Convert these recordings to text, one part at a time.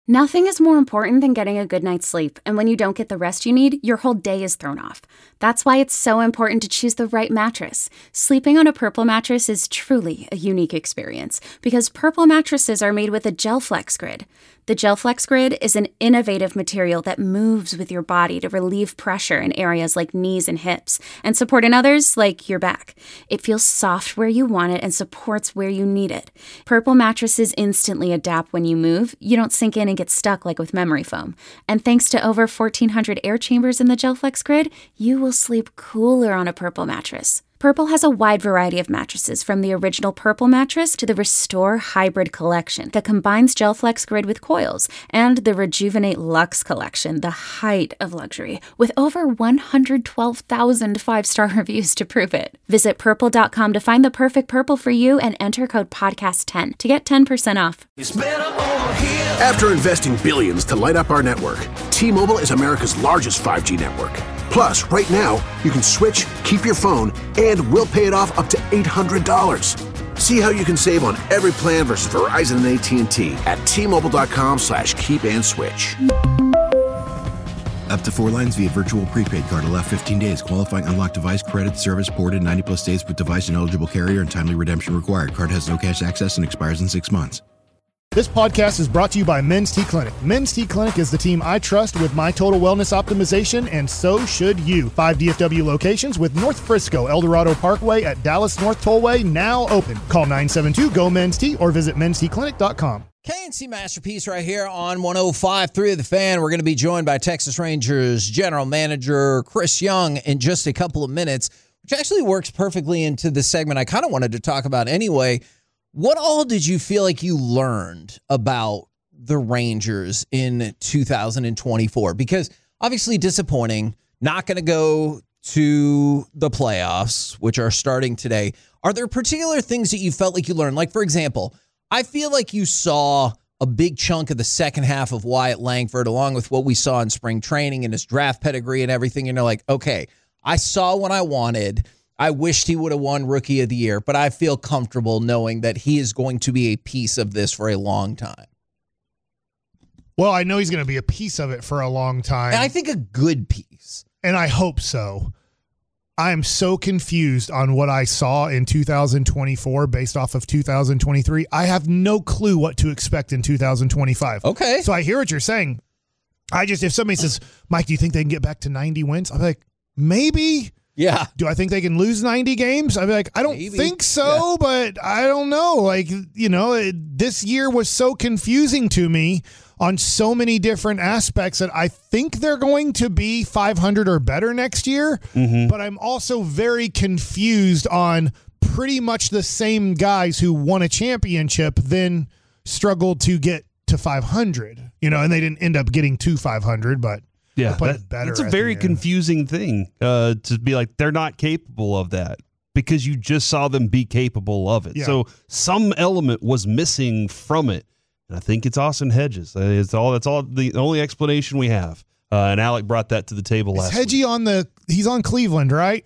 Nothing is more important than getting a good night's sleep, and when you don't get the rest you need, your whole day is thrown off. That's why it's so important to choose the right mattress. Sleeping on a Purple mattress is truly a unique experience, because Purple mattresses are made with a GelFlex Grid. The GelFlex Grid is an innovative material that moves with your body to relieve pressure in areas like knees and hips, and support in others like your back. It feels soft where you want it and supports where you need it. Purple mattresses instantly adapt when you move. You don't sink in and get stuck like with memory foam. And thanks to over 1,400 air chambers in the GelFlex Grid, you will sleep cooler on a Purple mattress. Purple has a wide variety of mattresses, from the original Purple mattress to the Restore Hybrid collection that combines GelFlex Grid with coils, and the Rejuvenate Luxe collection, the height of luxury, with over 112,000 five-star reviews to prove it. Visit purple.com to find the perfect Purple for you and enter code podcast10 to get 10% off. After investing billions to light up our network, T-Mobile is America's largest 5G network. Plus, right now, you can switch, keep your phone, and we'll pay it off up to $800. See how you can save on every plan versus Verizon and AT&T at T-Mobile.com/keep and switch. Up to 4 lines via virtual prepaid card. Allow 15 days. Qualifying unlocked device credit service ported 90-plus days with device and eligible carrier and timely redemption required. Card has no cash access and expires in 6 months. This podcast is brought to you by Men's T Clinic. Men's T Clinic is the team I trust with my total wellness optimization, and so should you. 5 DFW locations with North Frisco, El Dorado Parkway at Dallas North Tollway now open. Call 972-GO-MEN'S-T or visit mensteclinic.com. KNC Masterpiece right here on 105.3 The Fan. We're going to be joined by Texas Rangers General Manager Chris Young in just a couple of minutes, which actually works perfectly into the segment I kind of wanted to talk about anyway. What all did you feel like you learned about the Rangers in 2024? Because obviously disappointing, not going to go to the playoffs, which are starting today. Are there particular things that you felt like you learned? Like, for example, I feel like you saw a big chunk of the second half of Wyatt Langford, along with what we saw in spring training and his draft pedigree and everything. And you're like, okay, I saw what I wanted. I wished he would have won Rookie of the Year, but I feel comfortable knowing that he is going to be a piece of this for a long time. Well, I know he's going to be a piece of it for a long time. And I think a good piece. And I hope so. I am so confused on what I saw in 2024 based off of 2023. I have no clue what to expect in 2025. Okay. So I hear what you're saying. If somebody says, Mike, do you think they can get back to 90 wins? I'm like, maybe. Yeah. Do I think they can lose 90 games? I'd be like, I don't think so, but I don't know. Like, this year was so confusing to me on so many different aspects that I think they're going to be 500 or better next year. Mm-hmm. But I'm also very confused on pretty much the same guys who won a championship then struggled to get to 500, and they didn't end up getting to 500, but yeah, that's a very confusing thing to be like, they're not capable of that, because you just saw them be capable of it. Yeah. So some element was missing from it. And I think it's Austin Hedges. That's all the only explanation we have. And Alec brought that to the table last week. Hedgie he's on Cleveland, right?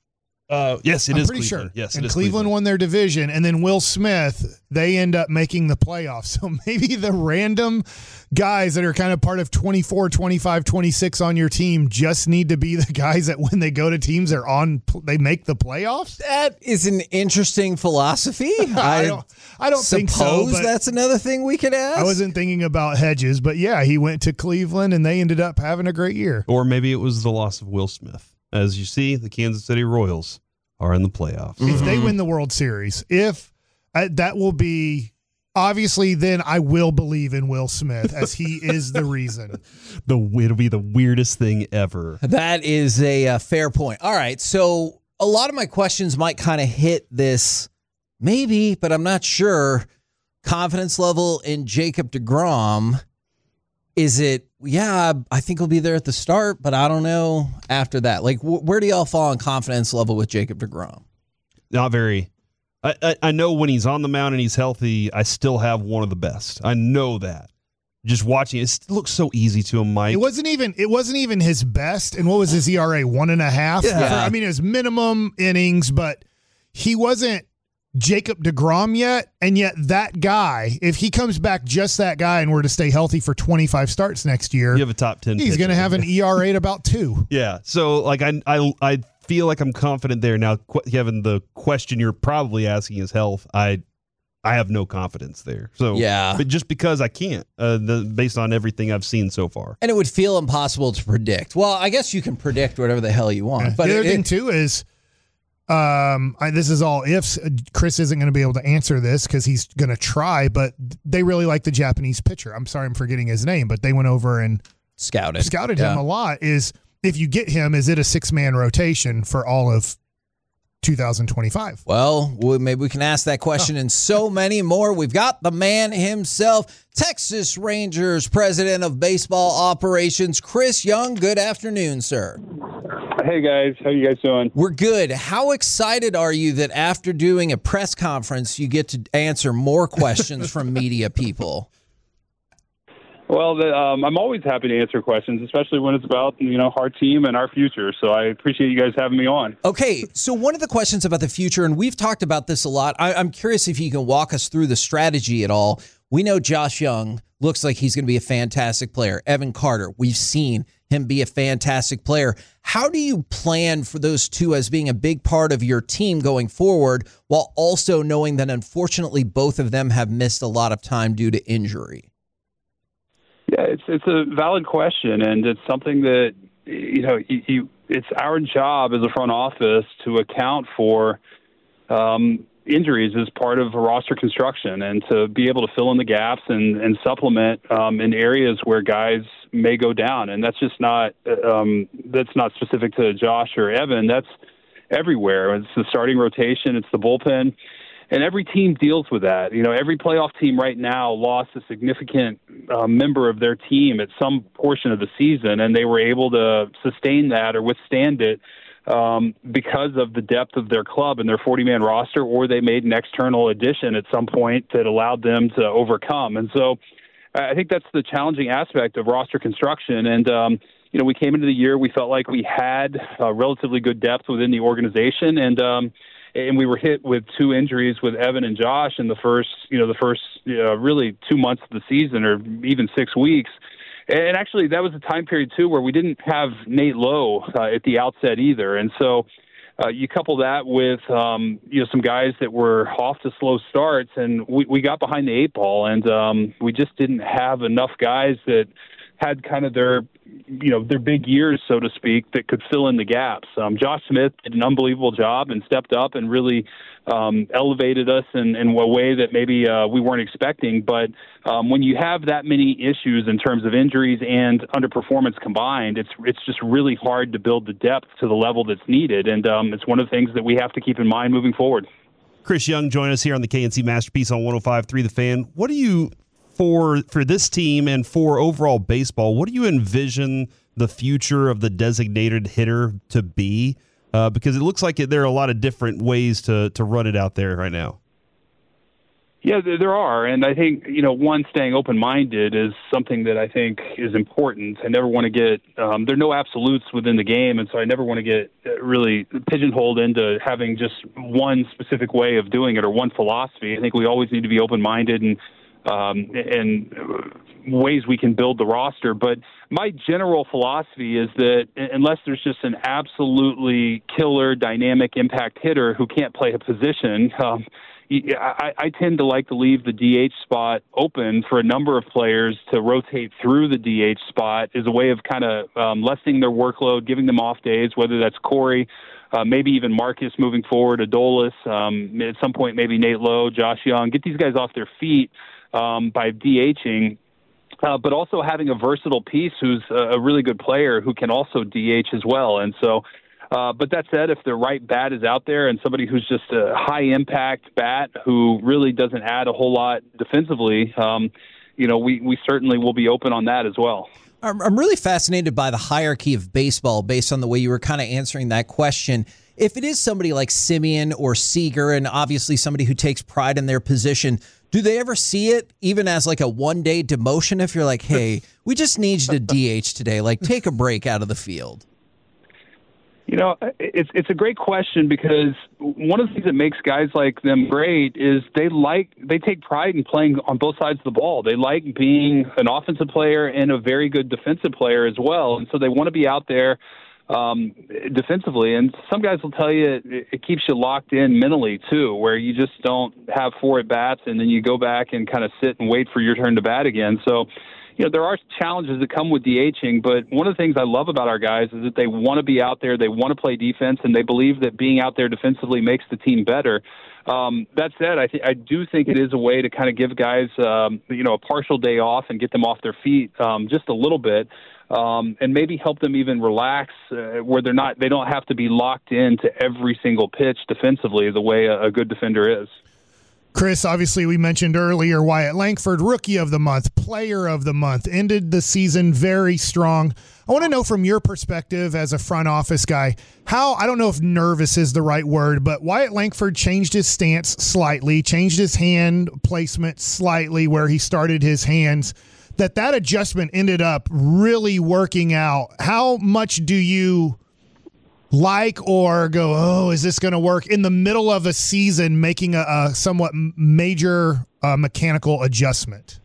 Yes, I'm is pretty Cleveland. Sure. Yes, and Cleveland won their division, and then Will Smith, they end up making the playoffs. So maybe the random guys that are kind of part of 24, 25, 26 on your team just need to be the guys that when they go to teams they make the playoffs. That is an interesting philosophy. I don't think so. Suppose that's another thing we could ask. I wasn't thinking about Hedges, but yeah, he went to Cleveland and they ended up having a great year. Or maybe it was the loss of Will Smith. As you see, the Kansas City Royals are in the playoffs. If they win the World Series, that will be, obviously, then I will believe in Will Smith, as he is the reason. It'll be the weirdest thing ever. That is a fair point. All right, so a lot of my questions might kind of hit this, maybe, but I'm not sure. Confidence level in Jacob deGrom. Is it, I think he'll be there at the start, but I don't know after that. Like, where do y'all fall on confidence level with Jacob deGrom? Not very. I know when he's on the mound and he's healthy, I still have one of the best. I know that. Just watching it looks so easy to him, Mike. It wasn't even his best. And what was his ERA? 1.5? Yeah. His minimum innings, but he wasn't Jacob deGrom yet, and yet that guy, if he comes back just that guy and were to stay healthy for 25 starts next year, you have a top 10 he's going to have an ERA at about 2. Yeah, so like I feel like I'm confident there. Now, Kevin, the question you're probably asking is health. I have no confidence there. So yeah, but just because I can't, based on everything I've seen so far. And it would feel impossible to predict. Well, I guess you can predict whatever the hell you want. But the other thing, too, is this is all ifs. Chris isn't going to be able to answer this because he's going to try, but they really like the Japanese pitcher. I'm sorry I'm forgetting his name, but they went over and scouted him a lot. Is if you get him, is it a 6-man rotation for all of 2025? Well, maybe we can ask that question and so many more. We've got the man himself, Texas Rangers president of baseball operations, Chris Young. Good afternoon, sir. Hey, guys. How you guys doing? We're good. How excited are you that after doing a press conference, you get to answer more questions from media people? Well, I'm always happy to answer questions, especially when it's about, our team and our future. So I appreciate you guys having me on. Okay, so one of the questions about the future, and we've talked about this a lot, I'm curious if you can walk us through the strategy at all. We know Josh Young looks like he's going to be a fantastic player. Evan Carter, we've seen him be a fantastic player. How do you plan for those two as being a big part of your team going forward, while also knowing that unfortunately both of them have missed a lot of time due to injury? Yeah, it's a valid question, and it's something that, it's our job as a front office to account for injuries as part of roster construction and to be able to fill in the gaps and supplement in areas where guys may go down. And that's just not specific to Josh or Evan. That's everywhere. It's the starting rotation. It's the bullpen. And every team deals with that. Every playoff team right now lost a significant member of their team at some portion of the season, and they were able to sustain that or withstand it because of the depth of their club and their 40-man roster, or they made an external addition at some point that allowed them to overcome. And so I think that's the challenging aspect of roster construction. And, we came into the year, we felt like we had relatively good depth within the organization, and we were hit with 2 injuries with Evan and Josh in the first really 2 months of the season, or even 6 weeks. And actually, that was a time period, too, where we didn't have Nate Lowe at the outset either. And so you couple that with, some guys that were off to slow starts, and we got behind the 8 ball, and we just didn't have enough guys that had kind of their big years, so to speak, that could fill in the gaps. Josh Smith did an unbelievable job and stepped up and really elevated us in a way that maybe we weren't expecting. But when you have that many issues in terms of injuries and underperformance combined, it's just really hard to build the depth to the level that's needed. And it's one of the things that we have to keep in mind moving forward. Chris Young joined us here on the KNC Masterpiece on 105.3 The Fan. What do you, for this team and for overall baseball, what do you envision the future of the designated hitter to be? Because it looks like there are a lot of different ways to run it out there right now. Yeah, there are. And I think, one, staying open-minded is something that I think is important. I never want to get there are no absolutes within the game, and so I never want to get really pigeonholed into having just one specific way of doing it or one philosophy. I think we always need to be open-minded and ways we can build the roster. But my general philosophy is that unless there's just an absolutely killer dynamic impact hitter who can't play a position, I tend to like to leave the DH spot open for a number of players to rotate through the DH spot as a way of kind of lessening their workload, giving them off days, whether that's Corey, maybe even Marcus moving forward, Adolis, at some point maybe Nate Lowe, Josh Young, get these guys off their feet by DHing, but also having a versatile piece who's a really good player who can also DH as well. And so, but that said, if the right bat is out there and somebody who's just a high-impact bat who really doesn't add a whole lot defensively, we certainly will be open on that as well. I'm really fascinated by the hierarchy of baseball based on the way you were kind of answering that question. If it is somebody like Simeon or Seager, and obviously somebody who takes pride in their position, do they ever see it even as like a one-day demotion if you're like, hey, we just need you to DH today, like take a break out of the field? It's a great question, because one of the things that makes guys like them great is they take pride in playing on both sides of the ball. They like being an offensive player and a very good defensive player as well, and so they want to be out there defensively. And some guys will tell you it keeps you locked in mentally too, where you just don't have 4 at bats and then you go back and kind of sit and wait for your turn to bat again. So, there are challenges that come with DHing, but one of the things I love about our guys is that they want to be out there, they want to play defense, and they believe that being out there defensively makes the team better. That said, I do think it is a way to kind of give guys, a partial day off and get them off their feet just a little bit, and maybe help them even relax where they don't have to be locked into every single pitch defensively the way a good defender is. Chris, obviously we mentioned earlier Wyatt Langford, Rookie of the Month, Player of the Month, ended the season very strong. I want to know from your perspective as a front office guy, how, I don't know if nervous is the right word, but Wyatt Langford changed his stance slightly, changed his hand placement slightly where he started his hands, that adjustment ended up really working out. How much do you like or go, oh, is this going to work in the middle of a season, making a somewhat major mechanical adjustment?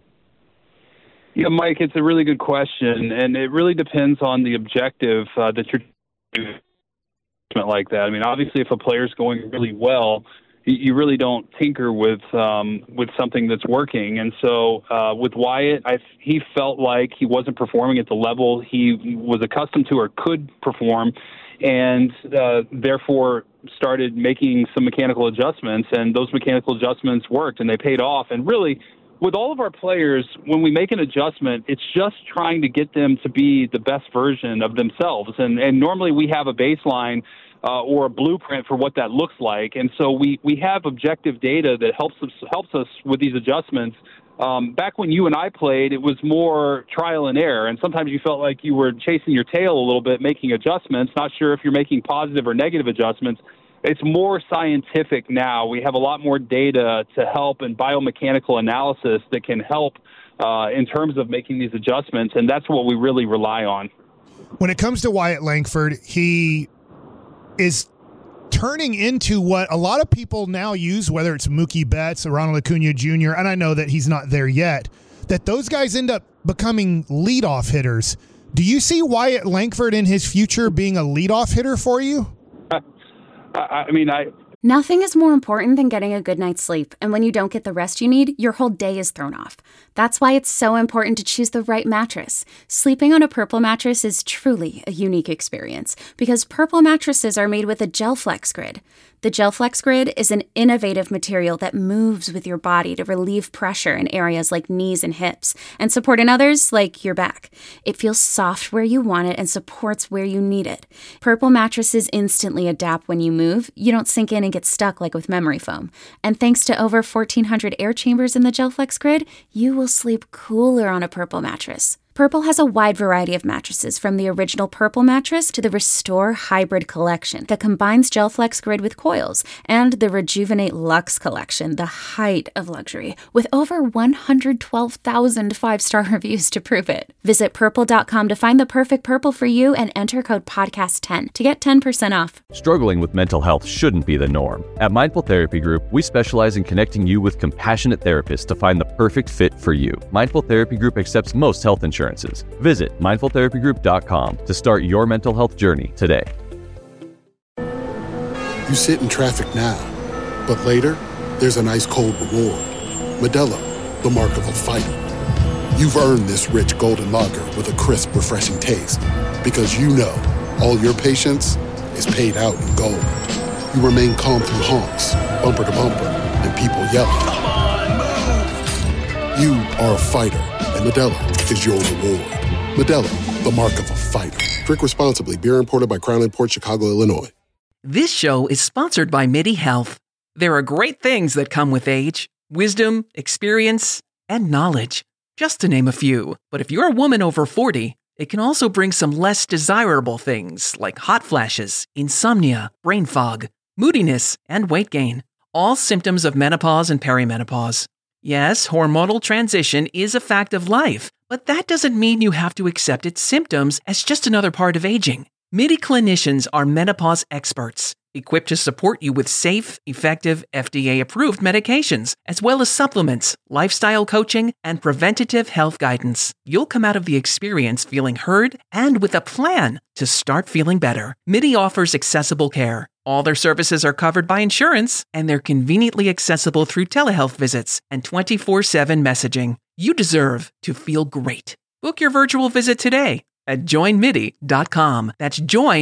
Yeah, Mike, it's a really good question, and it really depends on the objective that you're doing like that. I mean, obviously, if a player's going really well, you really don't tinker with something that's working. And so with Wyatt, he felt like he wasn't performing at the level he was accustomed to or could perform, and therefore started making some mechanical adjustments, and those mechanical adjustments worked, and they paid off. And really, with all of our players, when we make an adjustment, it's just trying to get them to be the best version of themselves. And normally we have a baseline or a blueprint for what that looks like. And so we have objective data that helps us with these adjustments. Back when you and I played, it was more trial and error, and sometimes you felt like you were chasing your tail a little bit, making adjustments, not sure if you're making positive or negative adjustments. It's more scientific now. We have a lot more data to help and biomechanical analysis that can help in terms of making these adjustments, and that's what we really rely on. When it comes to Wyatt Langford, he is turning into what a lot of people now use, whether it's Mookie Betts or Ronald Acuna Jr., and I know that he's not there yet, that those guys end up becoming leadoff hitters. Do you see Wyatt Langford in his future being a leadoff hitter for you? Nothing is more important than getting a good night's sleep, and when you don't get the rest you need, your whole day is thrown off. That's why it's so important to choose the right mattress. Sleeping on a Purple mattress is truly a unique experience, because Purple mattresses are made with a GelFlex Grid. The GelFlex Grid is an innovative material that moves with your body to relieve pressure in areas like knees and hips, and support in others like your back. It feels soft where you want it and supports where you need it. Purple mattresses instantly adapt when you move. You don't sink in and get stuck like with memory foam. And thanks to over 1,400 air chambers in the GelFlex Grid, you will sleep cooler on a Purple mattress. Purple has a wide variety of mattresses, from the original Purple mattress to the Restore Hybrid collection that combines GelFlex Grid with coils, and the Rejuvenate Luxe collection, the height of luxury, with over 112,000 five-star reviews to prove it. Visit Purple.com to find the perfect Purple for you and enter code PODCAST10 to get 10% off. Struggling with mental health shouldn't be the norm. At Mindful Therapy Group, we specialize in connecting you with compassionate therapists to find the perfect fit for you. Mindful Therapy Group accepts most health insurance. Visit mindfultherapygroup.com to start your mental health journey today. You sit in traffic now, but later, there's an ice-cold reward. Modelo, the mark of a fighter. You've earned this rich golden lager with a crisp, refreshing taste. Because you know, all your patience is paid out in gold. You remain calm through honks, bumper to bumper, and people yelling. Come on, move! You are a fighter. And Modelo is your reward. Modelo, the mark of a fighter. Drink responsibly. Beer imported by Crown Imports, Chicago, Illinois. This show is sponsored by MIDI Health. There are great things that come with age. Wisdom, experience, and knowledge. Just to name a few. But if you're a woman over 40, it can also bring some less desirable things like hot flashes, insomnia, brain fog, moodiness, and weight gain. All symptoms of menopause and perimenopause. Yes, hormonal transition is a fact of life, but that doesn't mean you have to accept its symptoms as just another part of aging. MIDI clinicians are menopause experts, equipped to support you with safe, effective, FDA-approved medications, as well as supplements, lifestyle coaching, and preventative health guidance. You'll come out of the experience feeling heard and with a plan to start feeling better. MIDI offers accessible care. All their services are covered by insurance, and they're conveniently accessible through telehealth visits and 24/7 messaging. You deserve to feel great. Book your virtual visit today at joinmidi.com. That's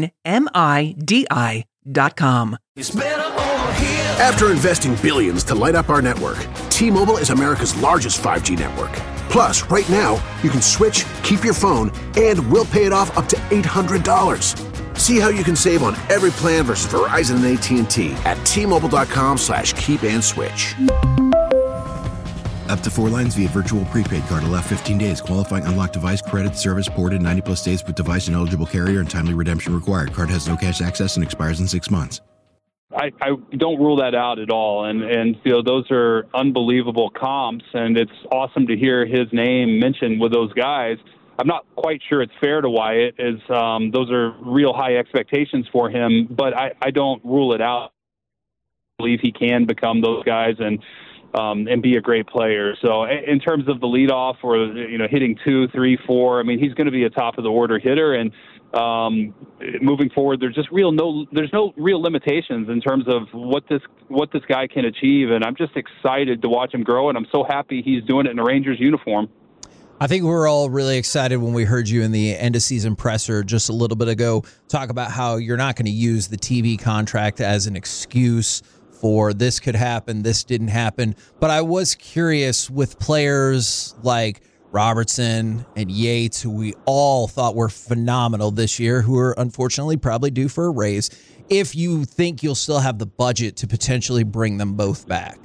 joinmidi.com. After investing billions to light up our network, T-Mobile is America's largest 5G network. Plus, right now, you can switch, keep your phone, and we'll pay it off up to $800. See how you can save on every plan versus Verizon and AT&T at T-Mobile.com/keep-and-switch. Up to 4 lines via virtual prepaid card. Allow 15 days. Qualifying unlocked device credit service ported 90-plus days with device and eligible carrier and timely redemption required. Card has no cash access and expires in 6 months. I don't rule that out at all. And those are unbelievable comps, and it's awesome to hear his name mentioned with those guys. I'm not quite sure it's fair to Wyatt, as those are real high expectations for him, but I don't rule it out. I believe he can become those guys and be a great player. So in terms of the leadoff or, hitting 2, 3, 4, I mean, he's going to be a top of the order hitter. And moving forward, there's no real limitations in terms of what this guy can achieve. And I'm just excited to watch him grow. And I'm so happy he's doing it in a Rangers uniform. I think we were all really excited when we heard you in the end-of-season presser just a little bit ago talk about how you're not going to use the TV contract as an excuse for this could happen, this didn't happen. But I was curious with players like Robertson and Yates, who we all thought were phenomenal this year, who are unfortunately probably due for a raise, if you think you'll still have the budget to potentially bring them both back.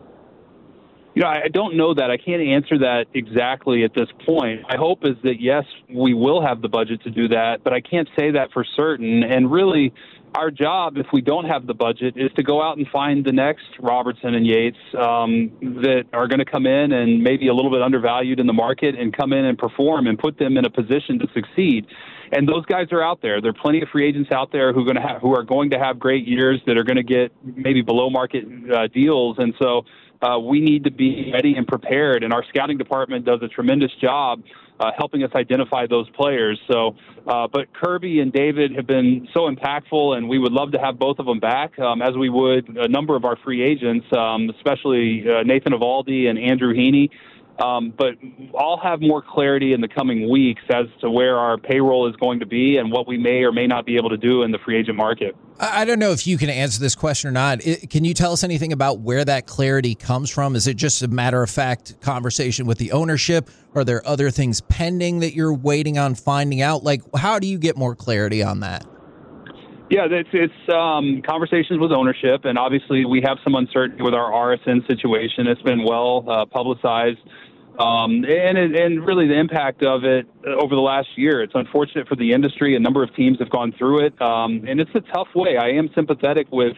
I don't know that. I can't answer that exactly at this point. My hope is that, yes, we will have the budget to do that, but I can't say that for certain. And really, our job, if we don't have the budget, is to go out and find the next Robertson and Yates that are going to come in and maybe a little bit undervalued in the market and come in and perform and put them in a position to succeed. And those guys are out there. There are plenty of free agents out there who are going to have great years that are going to get maybe below market deals. And so we need to be ready and prepared, and our scouting department does a tremendous job helping us identify those players. So, but Kirby and David have been so impactful, and we would love to have both of them back, as we would a number of our free agents, especially Nathan Eovaldi and Andrew Heaney. But I'll have more clarity in the coming weeks as to where our payroll is going to be and what we may or may not be able to do in the free agent market. I don't know if you can answer this question or not. Can you tell us anything about where that clarity comes from? Is it just a matter-of-fact conversation with the ownership? Are there other things pending that you're waiting on finding out? Like, how do you get more clarity on that? Yeah, it's conversations with ownership, and obviously we have some uncertainty with our RSN situation. It's been well publicized. And really the impact of it over the last year. It's unfortunate for the industry. A number of teams have gone through it, and it's a tough way. I am sympathetic with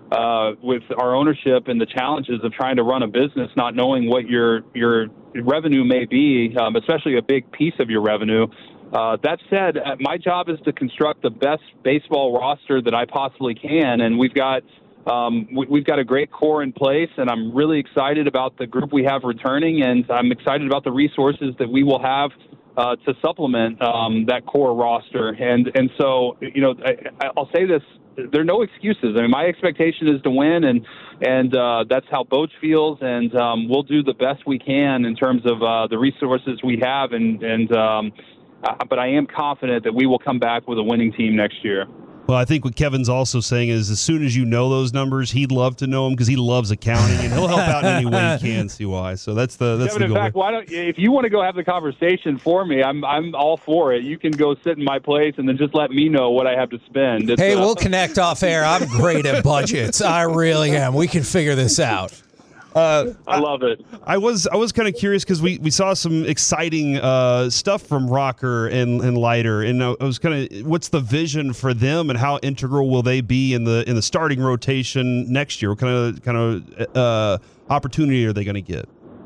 our ownership and the challenges of trying to run a business, not knowing what your revenue may be, especially a big piece of your revenue. That said, my job is to construct the best baseball roster that I possibly can, and we've got a great core in place, and I'm really excited about the group we have returning, and I'm excited about the resources that we will have to supplement that core roster. And so, I'll say this: there are no excuses. I mean, my expectation is to win, and that's how Boch feels, and we'll do the best we can in terms of the resources we have, but I am confident that we will come back with a winning team next year. Well, I think what Kevin's also saying is as soon as you know those numbers, he'd love to know them because he loves accounting, and he'll help out in any way he can, CY. So that's Kevin, the goal. In fact, if you want to go have the conversation for me, I'm all for it. You can go sit in my place and then just let me know what I have to spend. Hey, we'll connect off air. I'm great at budgets. I really am. We can figure this out. I love it. I was kind of curious because we saw some exciting stuff from Rocker and Leiter, and I was kind of, what's the vision for them and how integral will they be in the starting rotation next year? What kind of opportunity are they going to get?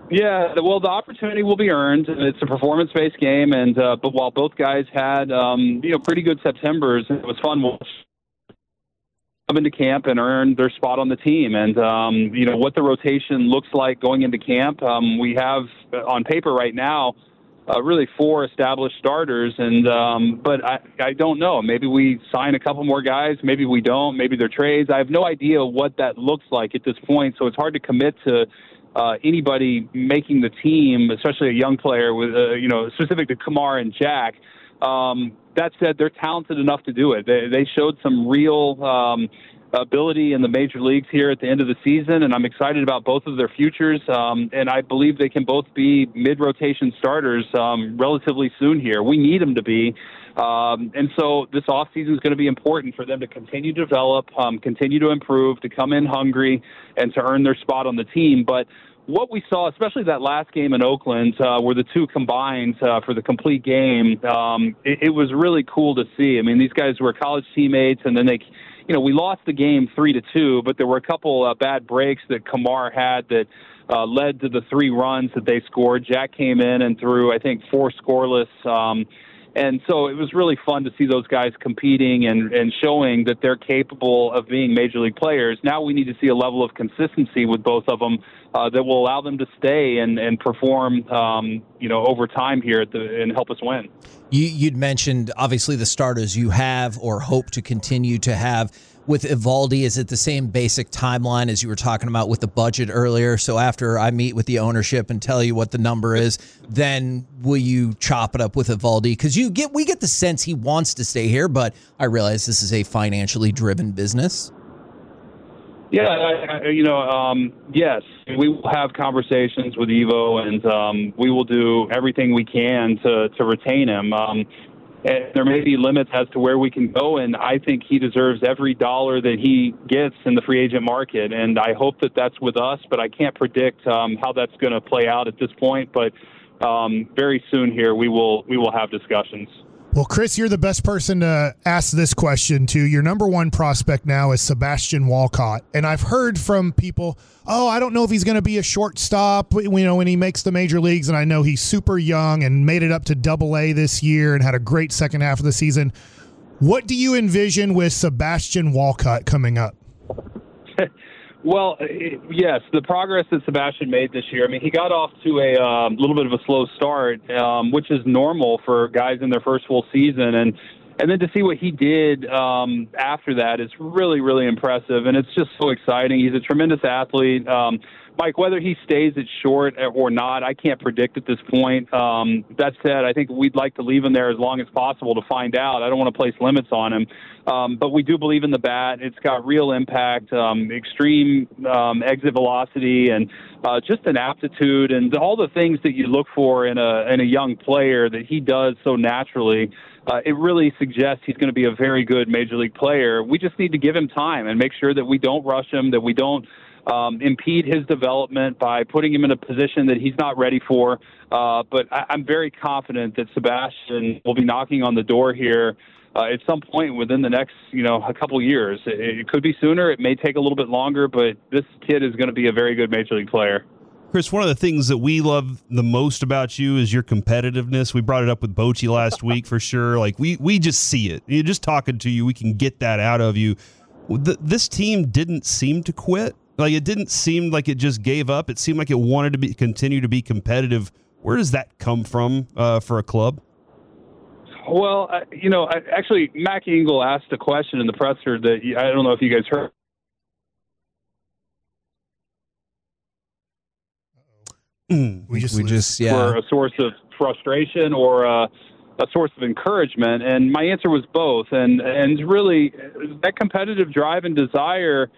Yeah, well, the opportunity will be earned. It's a performance-based game, and but while both guys had pretty good Septembers, it was fun. Come into camp and earn their spot on the team, and what the rotation looks like going into camp. We have on paper right now really 4 established starters, and but I don't know. Maybe we sign a couple more guys. Maybe we don't. Maybe they're trades. I have no idea what that looks like at this point, so it's hard to commit to anybody making the team, especially a young player with, specific to Kamar and Jack. That said, they're talented enough to do it. They showed some real ability in the major leagues here at the end of the season, and I'm excited about both of their futures. And I believe they can both be mid-rotation starters relatively soon here. We need them to be. And so this offseason is going to be important for them to continue to develop, continue to improve, to come in hungry, and to earn their spot on the team. But what we saw, especially that last game in Oakland, where the two combined for the complete game, it was really cool to see. I mean, these guys were college teammates, and then we lost the game 3-2, but there were a couple bad breaks that Kamar had that led to the 3 runs that they scored. Jack came in and threw, I think, 4 scoreless. And so it was really fun to see those guys competing and showing that they're capable of being major league players. Now we need to see a level of consistency with both of them that will allow them to stay and perform, over time here and help us win. You'd mentioned, obviously, the starters you have or hope to continue to have. With Eovaldi, is it the same basic timeline as you were talking about with the budget earlier? So after I meet with the ownership and tell you what the number is, then will you chop it up with Eovaldi? Because we get the sense he wants to stay here, but I realize this is a financially driven business. Yeah, yes, we will have conversations with Evo, and we will do everything we can to retain him. And there may be limits as to where we can go, and I think he deserves every dollar that he gets in the free agent market. And I hope that that's with us, but I can't predict how that's going to play out at this point. But very soon here, we will have discussions. Well, Chris, you're the best person to ask this question to. Your number one prospect now is Sebastian Walcott. And I've heard from people, I don't know if he's going to be a shortstop, when he makes the major leagues. And I know he's super young and made it up to AA this year and had a great second half of the season. What do you envision with Sebastian Walcott coming up? Well, yes, the progress that Sebastian made this year. I mean, he got off to a little bit of a slow start, which is normal for guys in their first full season. And then to see what he did after that is really, really impressive. And it's just so exciting. He's a tremendous athlete. Mike, whether he stays at short or not, I can't predict at this point. That said, I think we'd like to leave him there as long as possible to find out. I don't want to place limits on him. But we do believe in the bat. It's got real impact, extreme exit velocity, and just an aptitude and all the things that you look for in a young player that he does so naturally. It really suggests he's going to be a very good major league player. We just need to give him time and make sure that we don't rush him, that we don't impede his development by putting him in a position that he's not ready for. But I'm very confident that Sebastian will be knocking on the door here at some point within the next, a couple years. It could be sooner. It may take a little bit longer, but this kid is going to be a very good major league player. Chris, one of the things that we love the most about you is your competitiveness. We brought it up with Bochy last week for sure. Like we just see it. You're just talking to you. We can get that out of you. This team didn't seem to quit. Like it didn't seem like it just gave up. It seemed like it wanted to continue to be competitive. Where does that come from for a club? Well, actually, Mac Engel asked a question in the presser that I don't know if you guys heard. We just were a source of frustration or a source of encouragement, and my answer was both. And really, that competitive drive and desire,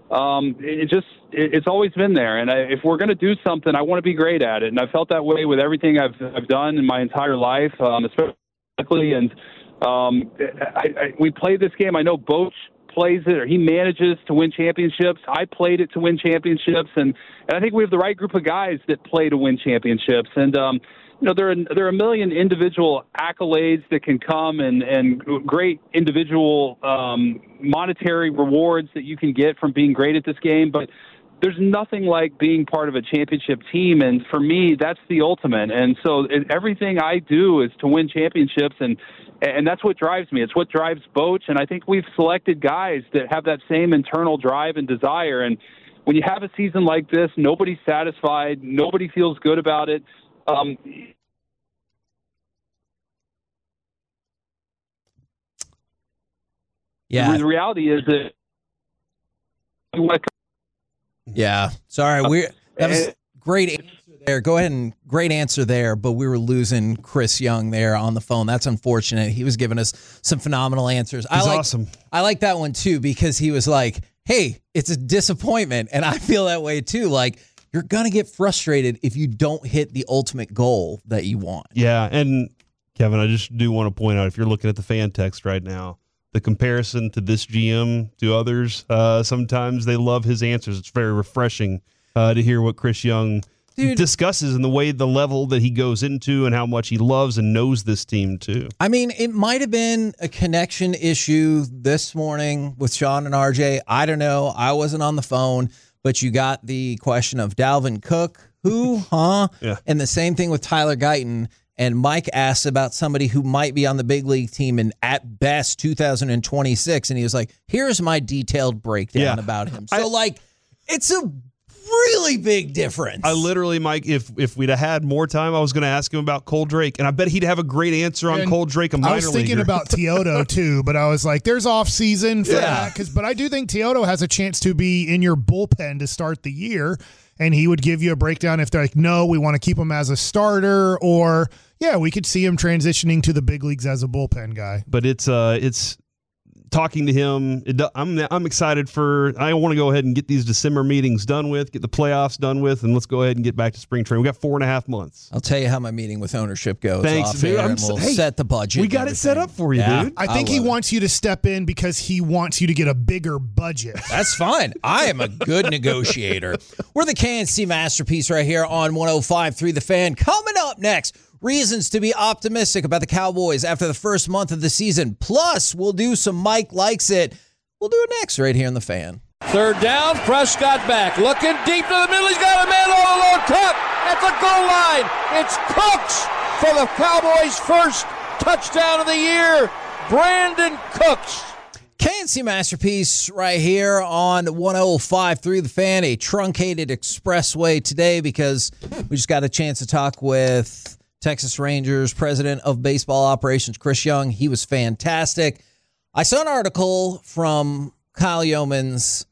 it's always been there. And if we're going to do something, I want to be great at it. And I felt that way with everything I've done in my entire life, especially. And we played this game. I know Boch plays it, or he manages to win championships. I played it to win championships, and I think we have the right group of guys that play to win championships. And there are a million individual accolades that can come, and great individual monetary rewards that you can get from being great at this game. But there's nothing like being part of a championship team. And for me, that's the ultimate. And so everything I do is to win championships. And that's what drives me. It's what drives Boch. And I think we've selected guys that have that same internal drive and desire. And when you have a season like this, nobody's satisfied. Nobody feels good about it. Yeah. The reality is that. Yeah. Sorry. That was great answer there. Go ahead and great answer there, but we were losing Chris Young there on the phone. That's unfortunate. He was giving us some phenomenal answers. He's awesome. I like that one too, because he was like, hey, it's a disappointment. And I feel that way too. Like, you're going to get frustrated if you don't hit the ultimate goal that you want. Yeah. And Kevin, I just do want to point out, if you're looking at the fan text right now, the comparison to this GM to others, sometimes they love his answers. It's very refreshing to hear what Chris Young discusses and the level that he goes into and how much he loves and knows this team too. I mean, it might have been a connection issue this morning with Sean and RJ. I don't know. I wasn't on the phone, but you got the question of Dalvin Cook. Who, huh? Yeah. And the same thing with Tyler Guyton. And Mike asked about somebody who might be on the big league team in, at best, 2026. And he was like, here's my detailed breakdown about him. So, it's a really big difference. I literally, Mike, if we'd have had more time, I was going to ask him about Cole Drake. And I bet he'd have a great answer on Cole Drake, a minor leaguer. I was thinking about Teodo, too. But I was like, there's off season for that. But I do think Teodo has a chance to be in your bullpen to start the year. And he would give you a breakdown if they're like, no, we want to keep him as a starter, or we could see him transitioning to the big leagues as a bullpen guy. But it's talking to him. I'm excited I want to go ahead and get these December meetings done with, get the playoffs done with, and let's go ahead and get back to spring training. We got 4.5 months. I'll tell you how my meeting with ownership goes. Thanks, dude. And we'll set the budget. We got it set up for you, dude. I think he wants you to step in because he wants you to get a bigger budget. That's fine. I am a good negotiator. We're the KNC Masterpiece right here on 105.3 The Fan. Coming up next, reasons to be optimistic about the Cowboys after the first month of the season. Plus, we'll do some Mike Likes It. We'll do it next right here on The Fan. Third down, Prescott back, looking deep to the middle. He's got a man all alone. Cut at the goal line. It's Cooks for the Cowboys' first touchdown of the year. Brandon Cooks. KNC Masterpiece right here on 105.3 The Fan, a truncated expressway today because we just got a chance to talk with Texas Rangers president of baseball operations, Chris Young. He was fantastic. I saw an article from Kyle Yeomans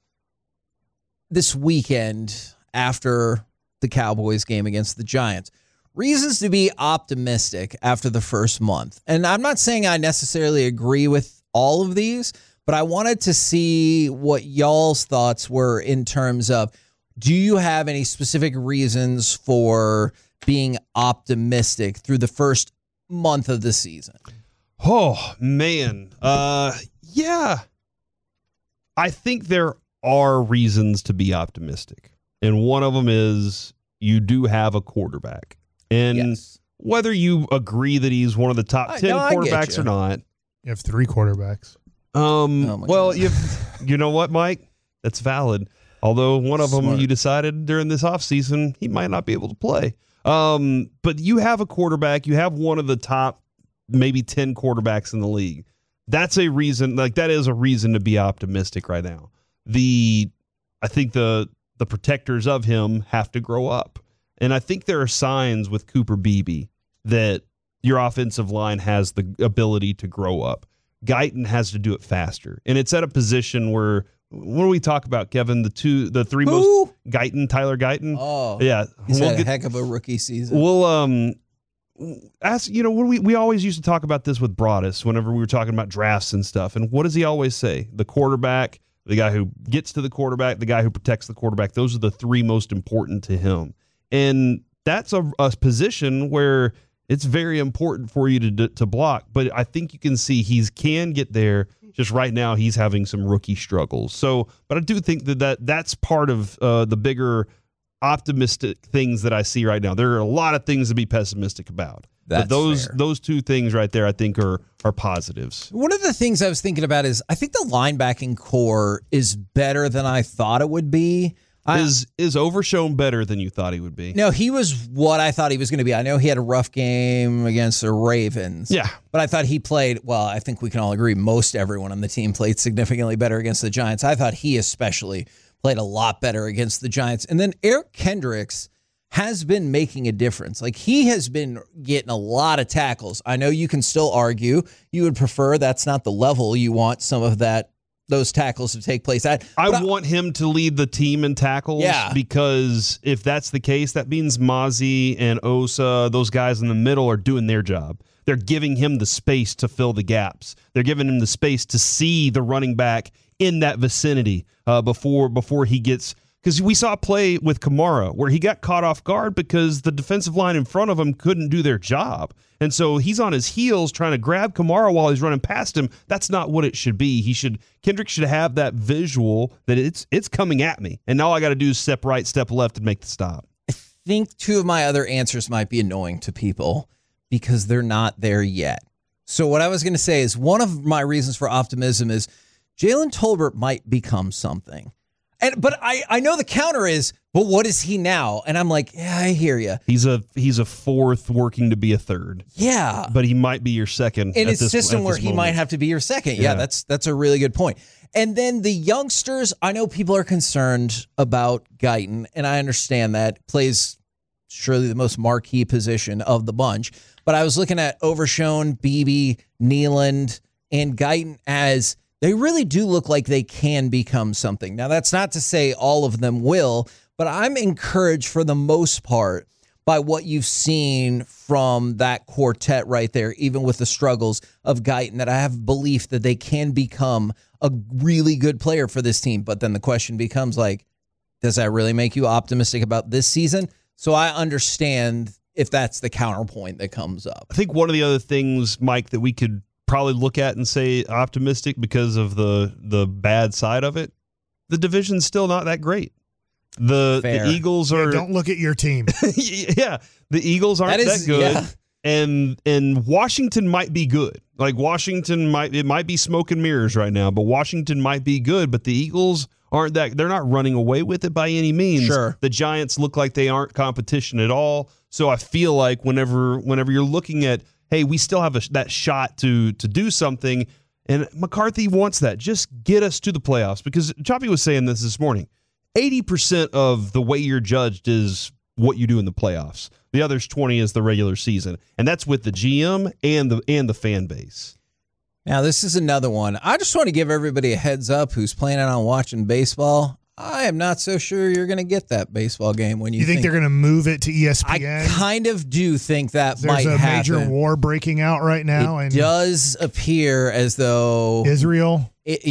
this weekend after the Cowboys game against the Giants. Reasons to be optimistic after the first month. And I'm not saying I necessarily agree with all of these, but I wanted to see what y'all's thoughts were in terms of, do you have any specific reasons for being optimistic through the first month of the season? Oh, man. Yeah. I think there are reasons to be optimistic. And one of them is you do have a quarterback. And whether you agree that he's one of the top 10 quarterbacks or not. You have 3 quarterbacks. Well, you know what, Mike? That's valid. Although one of them you decided during this offseason he might not be able to play. But you have a quarterback. You have one of the top maybe 10 quarterbacks in the league. That's a reason. That is a reason to be optimistic right now. I think the protectors of him have to grow up. And I think there are signs with Cooper Beebe that your offensive line has the ability to grow up. Guyton has to do it faster. And it's at a position where, what do we talk about, Kevin? The three most Guyton, Tyler Guyton. Oh, yeah, he's had a heck of a rookie season. We'll ask. We always used to talk about this with Broadus whenever we were talking about drafts and stuff. And what does he always say? The quarterback, the guy who gets to the quarterback, the guy who protects the quarterback. Those are the 3 most important to him. And that's a position where it's very important for you to block. But I think you can see he can get there. Just right now, he's having some rookie struggles. So, but I do think that's part of the bigger optimistic things that I see right now. There are a lot of things to be pessimistic about. But those 2 things right there, I think, are positives. One of the things I was thinking about is I think the linebacking core is better than I thought it would be. Is Overshown better than you thought he would be? No, he was what I thought he was going to be. I know he had a rough game against the Ravens. Yeah. But I thought he played, well, I think we can all agree most everyone on the team played significantly better against the Giants. I thought he especially played a lot better against the Giants. And then Eric Kendricks has been making a difference. Like, he has been getting a lot of tackles. I know you can still argue you would prefer that's not the level you want some of those tackles to take place at. I want him to lead the team in tackles, because if that's the case, that means Mazi and Osa, those guys in the middle, are doing their job. They're giving him the space to fill the gaps. They're giving him the space to see the running back in that vicinity before he gets... Because we saw a play with Kamara where he got caught off guard because the defensive line in front of him couldn't do their job. And so he's on his heels trying to grab Kamara while he's running past him. That's not what it should be. Kendrick should have that visual that it's coming at me. And all I got to do is step right, step left, and make the stop. I think two of my other answers might be annoying to people because they're not there yet. So what I was going to say is one of my reasons for optimism is Jalen Tolbert might become something. But I know the counter is, but what is he now? And I'm like, yeah, I hear you. He's a fourth working to be a third. Yeah. But he might be your second. In a system where he might have to be your second. Yeah, that's a really good point. And then the youngsters, I know people are concerned about Guyton, and I understand that. Plays surely the most marquee position of the bunch. But I was looking at Overshown, Beebe, Nealand, and Guyton as... they really do look like they can become something. Now, that's not to say all of them will, but I'm encouraged for the most part by what you've seen from that quartet right there, even with the struggles of Guyton, that I have belief that they can become a really good player for this team. But then the question becomes, like, does that really make you optimistic about this season? So I understand if that's the counterpoint that comes up. I think one of the other things, Mike, that we could probably look at and say optimistic because of the bad side of it, the division's still not that great. The Eagles are... don't look at your team. Yeah, the Eagles aren't that good. Yeah. And Washington might be good. Like, Washington might be smoke and mirrors right now, but Washington might be good, but the Eagles aren't that... they're not running away with it by any means. Sure. The Giants look like they aren't competition at all. So I feel like whenever you're looking at, hey, we still have that shot to do something, and McCarthy wants that. Just get us to the playoffs, because Choppy was saying this morning. 80% of the way you're judged is what you do in the playoffs. The other's 20 is the regular season, and that's with the GM and the fan base. Now, this is another one. I just want to give everybody a heads up who's planning on watching baseball. I am not so sure you're going to get that baseball game when you think they're going to move it to ESPN. I kind of do think that might happen. There's a major war breaking out right now. It does appear as though Israel.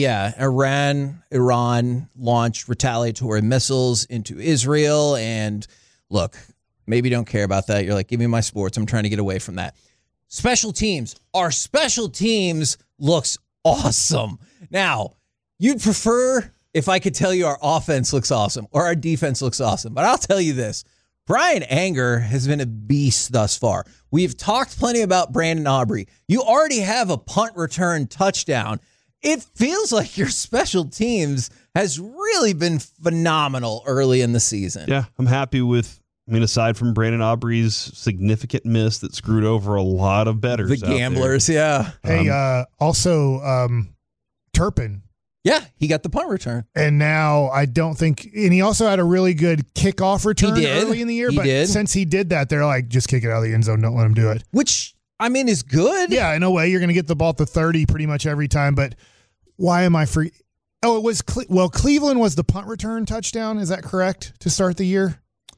Iran launched retaliatory missiles into Israel. And look, maybe you don't care about that. You're like, give me my sports. I'm trying to get away from that. Special teams. Our special teams looks awesome. Now, you'd prefer if I could tell you our offense looks awesome or our defense looks awesome. But I'll tell you this. Brian Anger has been a beast thus far. We've talked plenty about Brandon Aubrey. You already have a punt return touchdown. It feels like your special teams has really been phenomenal early in the season. Yeah, I'm happy with, aside from Brandon Aubrey's significant miss that screwed over a lot of bettors. The gamblers, yeah. Hey, also, Turpin. Yeah, he got the punt return. And now I don't think, and he also had a really good kickoff return early in the year. Since he did that, they're like, just kick it out of the end zone. Don't let him do it. Which, is good. Yeah, in a way, you're going to get the ball at the 30 pretty much every time. But why am I free? Oh, it was, Cleveland was the punt return touchdown. Is that correct to start the year?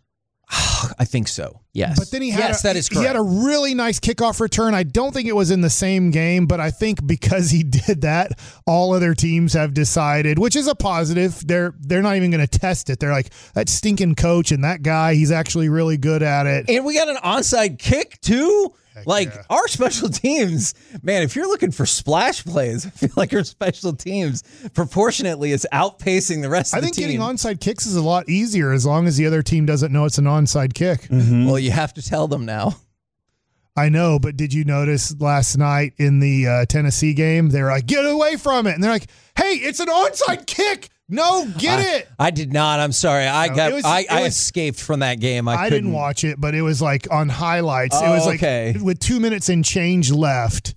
I think so. Yes. But then that is correct. He had a really nice kickoff return. I don't think it was in the same game, but I think because he did that, all other teams have decided, which is a positive. They're not even going to test it. They're like, that stinking coach and that guy, he's actually really good at it. And we got an onside kick too. Our special teams, man, if you're looking for splash plays, I feel like our special teams proportionately is outpacing the rest of the team. I think getting onside kicks is a lot easier as long as the other team doesn't know it's an onside kick. Mm-hmm. Well, you have to tell them now. I know, but did you notice last night in the Tennessee game, they were like, get away from it. And they're like, hey, it's an onside kick. No, get it. I did not. I'm sorry. I escaped from that game. I didn't watch it, but it was like on highlights. It was like with 2 minutes and change left,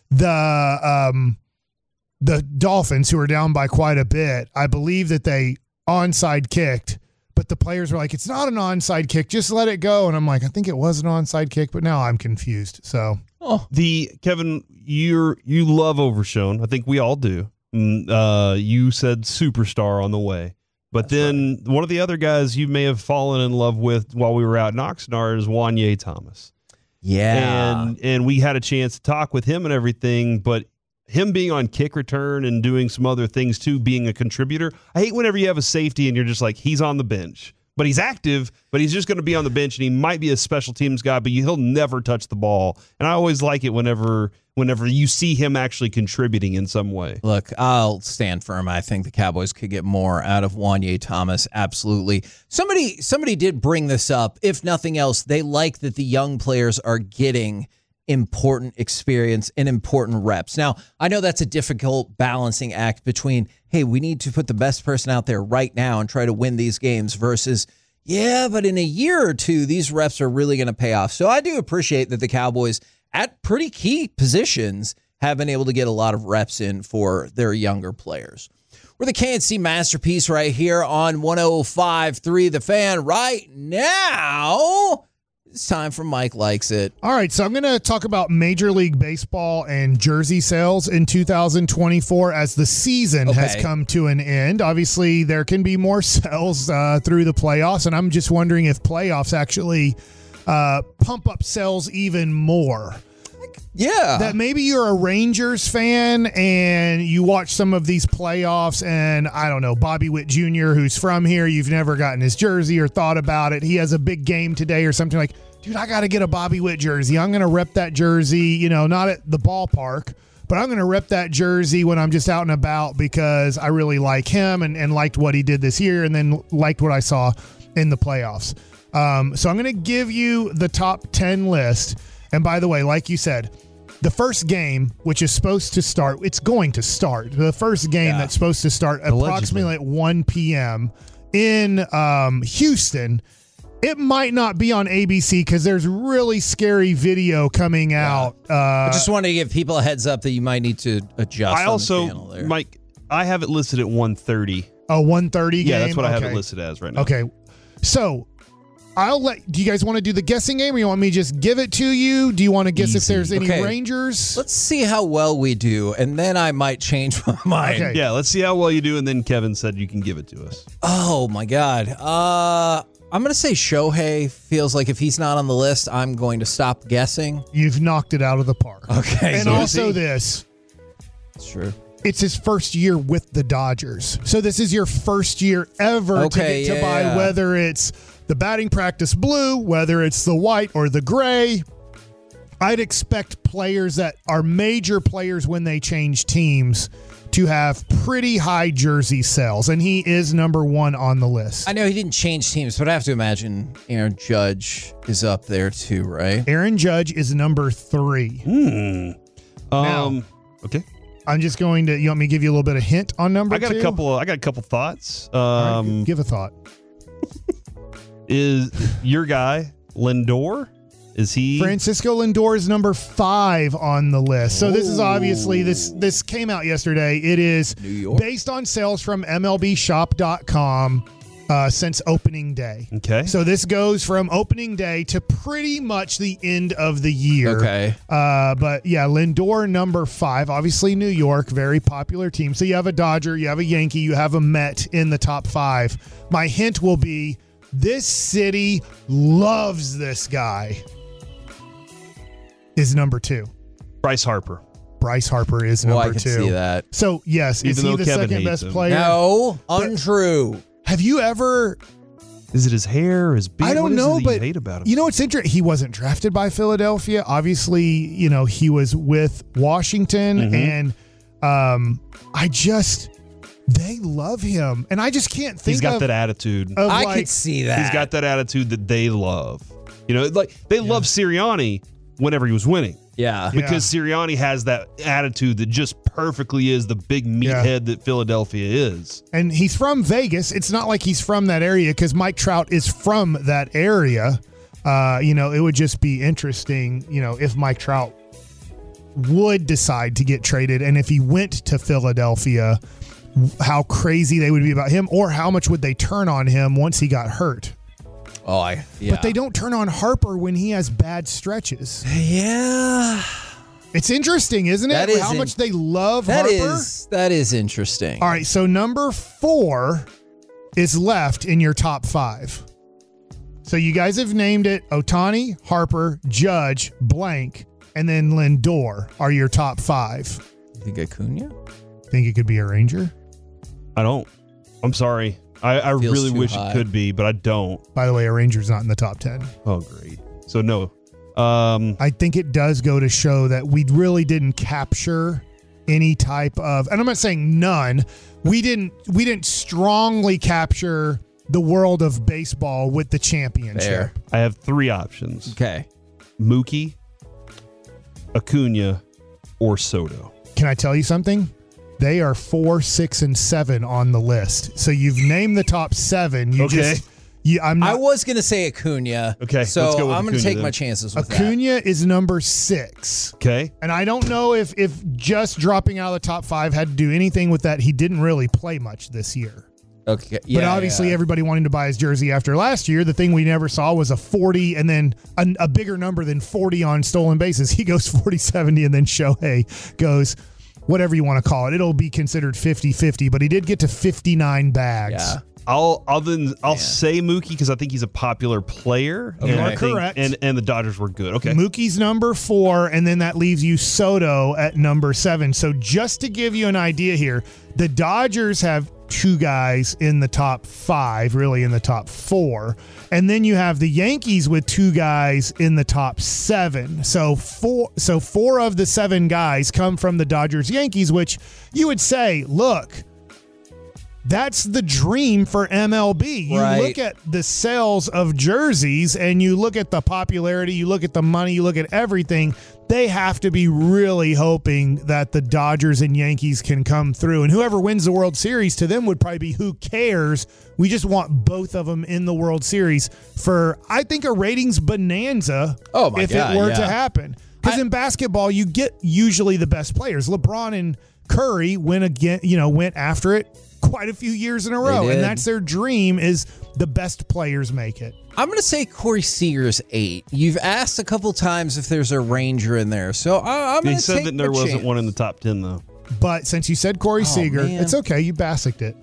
the Dolphins, who were down by quite a bit, I believe that they onside kicked, but the players were like, it's not an onside kick, just let it go. And I'm like, I think it was an onside kick, but now I'm confused. So Kevin, you love Overshown. I think we all do. You said superstar on the way, but then one of the other guys you may have fallen in love with while we were out in Oxnard is Wanye Thomas. Yeah. And we had a chance to talk with him and everything, but him being on kick return and doing some other things too, being a contributor. I hate whenever you have a safety and you're just like, he's on the bench, but he's active, but he's just going to be on the bench and he might be a special teams guy, but he'll never touch the ball. And I always like it whenever you see him actually contributing in some way. Look, I'll stand firm. I think the Cowboys could get more out of Wanye Thomas. Absolutely. Somebody did bring this up. If nothing else, they like that the young players are getting important experience and important reps. Now, I know that's a difficult balancing act between, hey, we need to put the best person out there right now and try to win these games versus, yeah, but in a year or two, these reps are really going to pay off. So I do appreciate that the Cowboys at pretty key positions have been able to get a lot of reps in for their younger players. We're the KNC Masterpiece right here on 105.3 The Fan. Right now, it's time for Mike Likes It. All right, so I'm going to talk about Major League Baseball and jersey sales in 2024 as the season has come to an end. Obviously, there can be more sales through the playoffs, and I'm just wondering if playoffs actually pump up sales even more. Yeah. That maybe you're a Rangers fan and you watch some of these playoffs and, I don't know, Bobby Witt Jr., who's from here, you've never gotten his jersey or thought about it. He has a big game today or something like, dude, I got to get a Bobby Witt jersey. I'm going to rep that jersey, not at the ballpark, but I'm going to rep that jersey when I'm just out and about because I really like him and liked what he did this year and then liked what I saw in the playoffs. So I'm going to give you the top 10 list. And by the way, like you said, the first game, which is supposed to start, it's going to start. The first game that's supposed to start approximately at 1 p.m. in Houston. It might not be on ABC because there's really scary video coming out. I just wanted to give people a heads up that you might need to adjust. I also, the channel there. Mike, I have it listed at 1:30. Oh, 1:30 game? Yeah, that's what I have it listed as right now. Okay. So do you guys want to do the guessing game or you want me to just give it to you? Do you want to guess if there's any Rangers? Let's see how well we do, and then I might change my mind. Okay. Yeah, let's see how well you do, and then Kevin said you can give it to us. Oh, my God. I'm going to say Shohei feels like if he's not on the list, I'm going to stop guessing. You've knocked it out of the park. Okay. And also this. It's true. It's his first year with the Dodgers. So this is your first year ever to get to buy, whether it's the batting practice blue, whether it's the white or the gray. I'd expect players that are major players when they change teams to have pretty high jersey sales, and he is number one on the list. I know he didn't change teams, but I have to imagine Aaron Judge is up there too, right? Aaron Judge is number 3. Now, okay. I'm just going to. You want me to give you a little bit of hint on number 2? I got a couple thoughts. All right, give a thought. Is your guy Lindor? Is he? Francisco Lindor is number 5 on the list. So this is obviously this came out yesterday. It is New York. Based on sales from MLBshop.com since opening day. Okay. So this goes from opening day to pretty much the end of the year. Okay. But yeah, Lindor number 5. Obviously New York, very popular team. So you have a Dodger, you have a Yankee, you have a Met in the top 5. My hint will be this city loves this guy. Is number 2. Bryce Harper. Bryce Harper is number 2. I can see that. So, yes, is he the second best player? No, untrue. Have you ever... Is it his hair, his beard? I don't know, but you hate about him? You know what's interesting? He wasn't drafted by Philadelphia. Obviously, he was with Washington, and they love him. And I just can't think He's got that attitude. I could see that. He's got that attitude that they love. They love Sirianni whenever he was winning. Yeah. Because Sirianni has that attitude that just perfectly is the big meathead that Philadelphia is. And he's from Vegas. It's not like he's from that area because Mike Trout is from that area. It would just be interesting, if Mike Trout would decide to get traded and if he went to Philadelphia, how crazy they would be about him or how much would they turn on him once he got hurt. But they don't turn on Harper when he has bad stretches. Yeah. It's interesting, isn't it? How much they love Harper. That is interesting. All right, so number 4 is left in your top 5. So you guys have named it Ohtani, Harper, Judge, blank, and then Lindor are your top 5. You think Acuna? Think it could be a Ranger? I don't. I'm sorry. I really wish it could be, but I don't. By the way, a Ranger's not in the top 10. Oh, great. So, no. I think it does go to show that we really didn't capture any type of, and I'm not saying none, we didn't strongly capture the world of baseball with the championship. Fair. I have 3 options. Okay. Mookie, Acuna, or Soto. Can I tell you something? They are 4, 6, and 7 on the list. So you've named the top 7. I was going to say Acuna. Okay, so let's go with I'm going to take then. my chances with Acuna is number 6. Okay. And I don't know if just dropping out of the top 5 had to do anything with that. He didn't really play much this year. Okay. But obviously everybody wanting to buy his jersey after last year. The thing we never saw was a 40 and then a bigger number than 40 on stolen bases. He goes 40-70 and then Shohei goes whatever you want to call it. It'll be considered 50-50, but he did get to 59 bags. Yeah. I'll say Mookie because I think he's a popular player. You are correct. And the Dodgers were good. Okay. Mookie's number 4, and then that leaves you Soto at number 7. So just to give you an idea here, the Dodgers have 2 guys in the top 5, really in the top 4. And then you have the Yankees with 2 guys in the top 7. So 4 of the 7 guys come from the Dodgers Yankees, which you would say, look, that's the dream for MLB. You look at the sales of jerseys and you look at the popularity, you look at the money, you look at everything. They have to be really hoping that the Dodgers and Yankees can come through. And whoever wins the World Series to them would probably be who cares. We just want both of them in the World Series for, I think, a ratings bonanza if it were to happen. Because in basketball, you get usually the best players. LeBron and Curry went after it quite a few years in a row, and that's their dream, is the best players make it. I'm going to say Corey Seager's 8. You've asked a couple times if there's a Ranger in there, so I'm going to take He said that there wasn't one in the top 10, though. But since you said Corey Seager, it's okay. You bassicked it.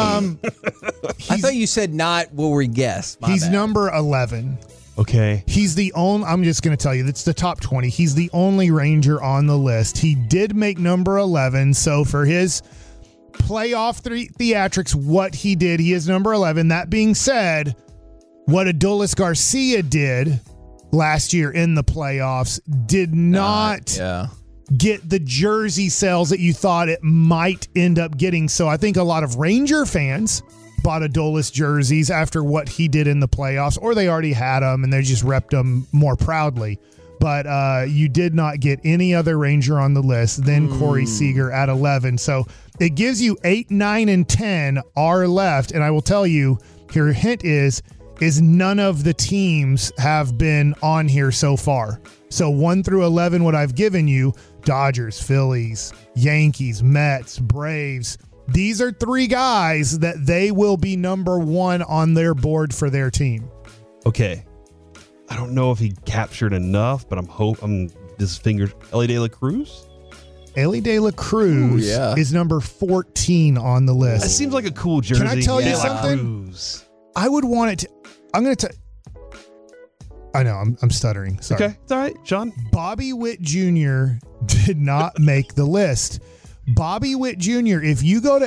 I thought you said not what we guessed. He's number 11. Okay. He's the only, I'm just going to tell you, it's the top 20. He's the only Ranger on the list. He did make number 11, so for his playoff theatrics, what he did, he is number 11. That being said, what Adolis Garcia did last year in the playoffs did not get the jersey sales that you thought it might end up getting. So I think a lot of Ranger fans bought Adolis jerseys after what he did in the playoffs, or they already had them and they just repped them more proudly. But you did not get any other Ranger on the list than Corey Seager at 11. So it gives you 8, 9, and 10 are left. And I will tell you, your hint is none of the teams have been on here so far. So 1 through 11, what I've given you, Dodgers, Phillies, Yankees, Mets, Braves. These are 3 guys that they will be number 1 on their board for their team. Okay. I don't know if he captured enough, but I'm his fingers. Elly De La Cruz? Elly De La Cruz is number 14 on the list. That seems like a cool jersey. Can I tell you something? I would want it to. I'm going to. I know, I'm stuttering. Sorry. Okay, it's all right, Sean. Bobby Witt Jr. did not make the list. Bobby Witt Jr., if you go to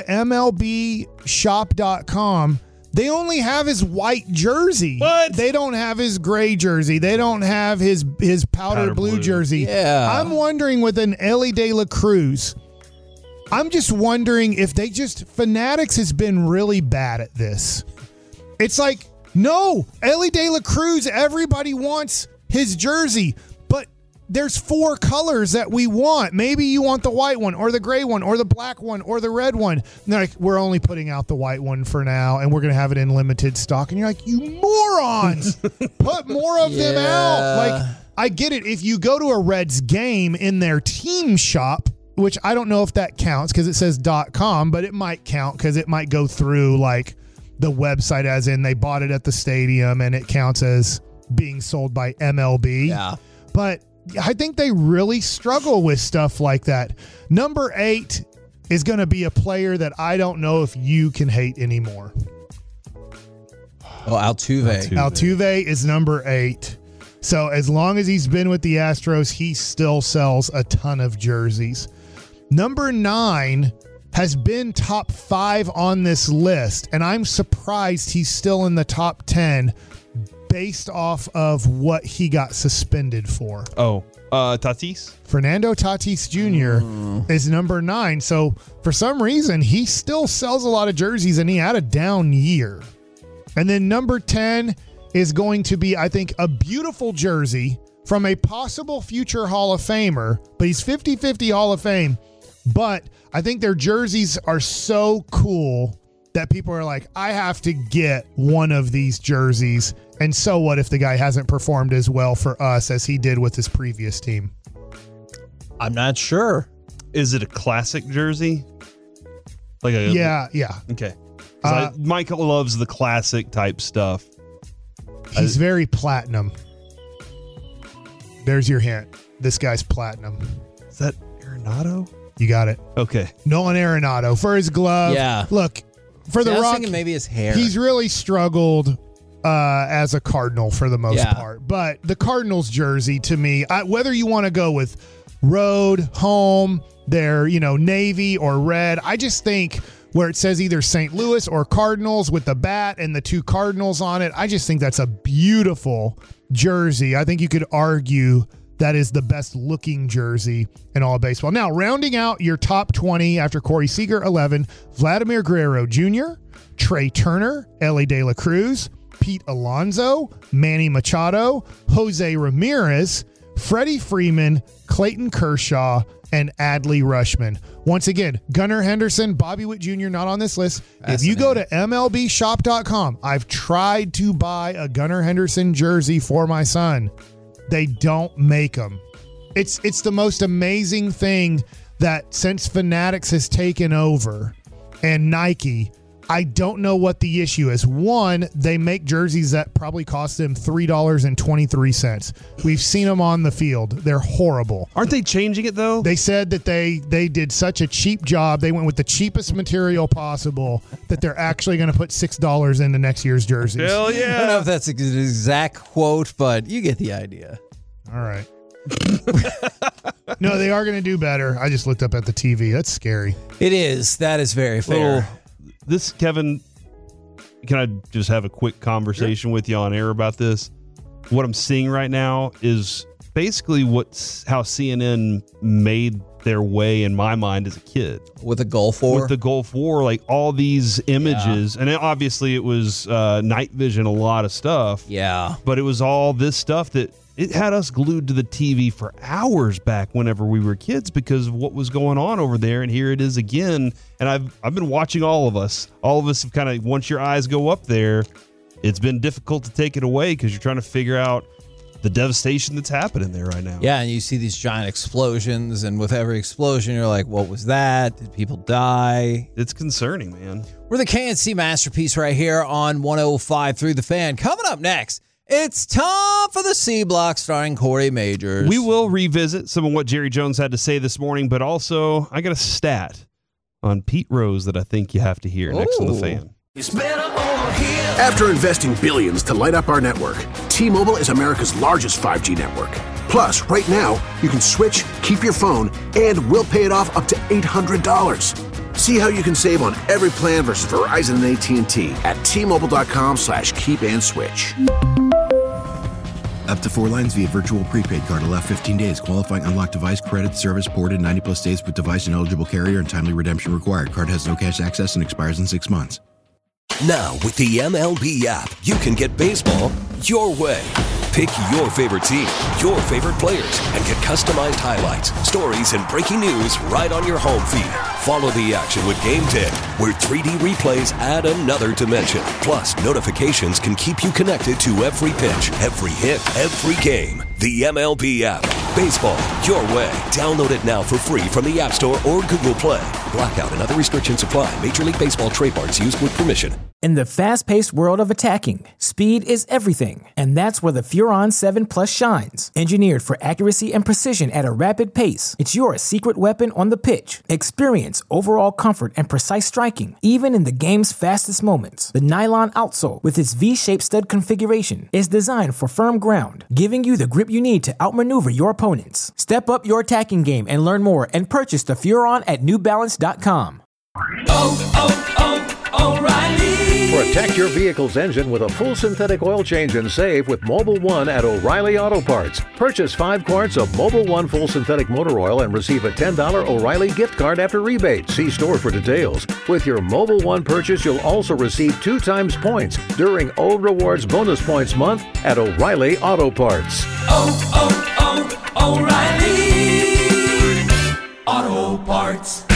MLBshop.com, they only have his white jersey. What? They don't have his gray jersey. They don't have his powder blue jersey. Yeah. I'm wondering with an Elly De La Cruz, I'm just wondering if Fanatics has been really bad at this. It's like, no, Elly De La Cruz, everybody wants his jersey, but there's 4 colors that we want. Maybe you want the white one or the gray one or the black one or the red one. And they're like, we're only putting out the white one for now, and we're going to have it in limited stock. And you're like, you morons, put more of them out. Like, I get it. If you go to a Reds game in their team shop, which I don't know if that counts because it says .com, but it might count because it might go through like the website as in they bought it at the stadium and it counts as being sold by MLB. Yeah. But I think they really struggle with stuff like that. Number 8 is going to be a player that I don't know if you can hate anymore. Oh, Altuve. Altuve is number 8. So as long as he's been with the Astros, he still sells a ton of jerseys. Number 9 has been top 5 on this list, and I'm surprised he's still in the top 10 based off of what he got suspended for. Tatis? Fernando Tatis Jr. is number 9. So for some reason, he still sells a lot of jerseys, and he had a down year. And then number 10 is going to be, I think, a beautiful jersey from a possible future Hall of Famer, but he's 50-50 Hall of Fame. But I think their jerseys are so cool that people are like, I have to get one of these jerseys. And so what if the guy hasn't performed as well for us as he did with his previous team? I'm not sure. Is it a classic jersey? Like a Yeah. Okay. Michael loves the classic type stuff. He's very platinum. There's your hint. This guy's platinum. Is that Arenado? You got it. Okay. Nolan Arenado for his glove. Yeah. Look, for the I was Rock, thinking maybe his hair. he's really struggled as a Cardinal for the most part. But the Cardinals jersey, to me, whether you want to go with road, home, their navy or red, I just think where it says either St. Louis or Cardinals with the bat and the 2 Cardinals on it, I just think that's a beautiful jersey. I think you could argue that is the best looking jersey in all of baseball. Now, rounding out your top 20 after Corey Seager, 11, Vladimir Guerrero Jr., Trey Turner, Ellie De La Cruz, Pete Alonso, Manny Machado, Jose Ramirez, Freddie Freeman, Clayton Kershaw, and Adley Rutschman. Once again, Gunnar Henderson, Bobby Witt Jr. not on this list. If you go to MLBshop.com, I've tried to buy a Gunnar Henderson jersey for my son. They don't make them. It's the most amazing thing that since Fanatics has taken over and Nike, I don't know what the issue is. One, they make jerseys that probably cost them $3.23. We've seen them on the field. They're horrible. Aren't they changing it, though? They said that they did such a cheap job. They went with the cheapest material possible that they're actually going to put $6 into next year's jerseys. Hell yeah. I don't know if that's an exact quote, but you get the idea. All right. No, they are going to do better. I just looked up at the TV. That's scary. It is. That is very fair. Kevin, can I just have a quick conversation with you on air about this? What I'm seeing right now is basically how CNN made their way in my mind as a kid. With the Gulf War? With the Gulf War, like all these images. And obviously it was night vision, a lot of stuff. Yeah. But it was all this stuff that it had us glued to the TV for hours back whenever we were kids because of what was going on over there. And here it is again. And I've been watching all of us. All of us have kind of, once your eyes go up there, it's been difficult to take it away because you're trying to figure out the devastation that's happening there right now. Yeah, and you see these giant explosions, and with every explosion, you're like, what was that? Did people die? It's concerning, man. We're the KNC Masterpiece right here on 105 Through the Fan. Coming up next, it's time for the C Block starring Corey Majors. We will revisit some of what Jerry Jones had to say this morning, but also I got a stat on Pete Rose that I think you have to hear next on the Fan. It's better over here. After investing billions to light up our network, T-Mobile is America's largest 5G network. Plus, right now, you can switch, keep your phone, and we'll pay it off up to $800. See how you can save on every plan versus Verizon and AT&T at T-Mobile.com/keep-and-switch. Up to 4 lines via virtual prepaid card. Allow 15 days. Qualifying unlocked device credit service ported 90-plus days with device and eligible carrier and timely redemption required. Card has no cash access and expires in 6 months. Now, with the MLB app, you can get baseball your way. Pick your favorite team, your favorite players, and get customized highlights, stories, and breaking news right on your home feed. Follow the action with Game 10, where 3D replays add another dimension. Plus, notifications can keep you connected to every pitch, every hit, every game. The MLB app. Baseball, your way. Download it now for free from the App Store or Google Play. Blackout and other restrictions apply. Major League Baseball trademarks used with permission. In the fast-paced world of attacking, speed is everything. And that's where the Furon 7 Plus shines. Engineered for accuracy and precision at a rapid pace, it's your secret weapon on the pitch. Experience overall comfort and precise striking, even in the game's fastest moments. The nylon outsole, with its V-shaped stud configuration, is designed for firm ground, giving you the grip you need to outmaneuver your opponents. Step up your attacking game and learn more and purchase the Furon at newbalance.com. O'Reilly. Protect your vehicle's engine with a full synthetic oil change and save with Mobil 1 at O'Reilly Auto Parts. Purchase 5 quarts of Mobil 1 full synthetic motor oil and receive a $10 O'Reilly gift card after rebate. See store for details. With your Mobil 1 purchase, you'll also receive 2 times points during O Rewards Bonus Points Month at O'Reilly Auto Parts. O'Reilly Auto Parts.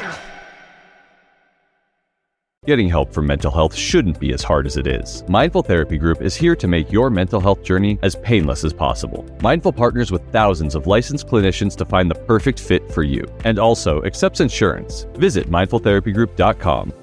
Getting help for mental health shouldn't be as hard as it is. Mindful Therapy Group is here to make your mental health journey as painless as possible. Mindful partners with thousands of licensed clinicians to find the perfect fit for you, and also accepts insurance. Visit mindfultherapygroup.com.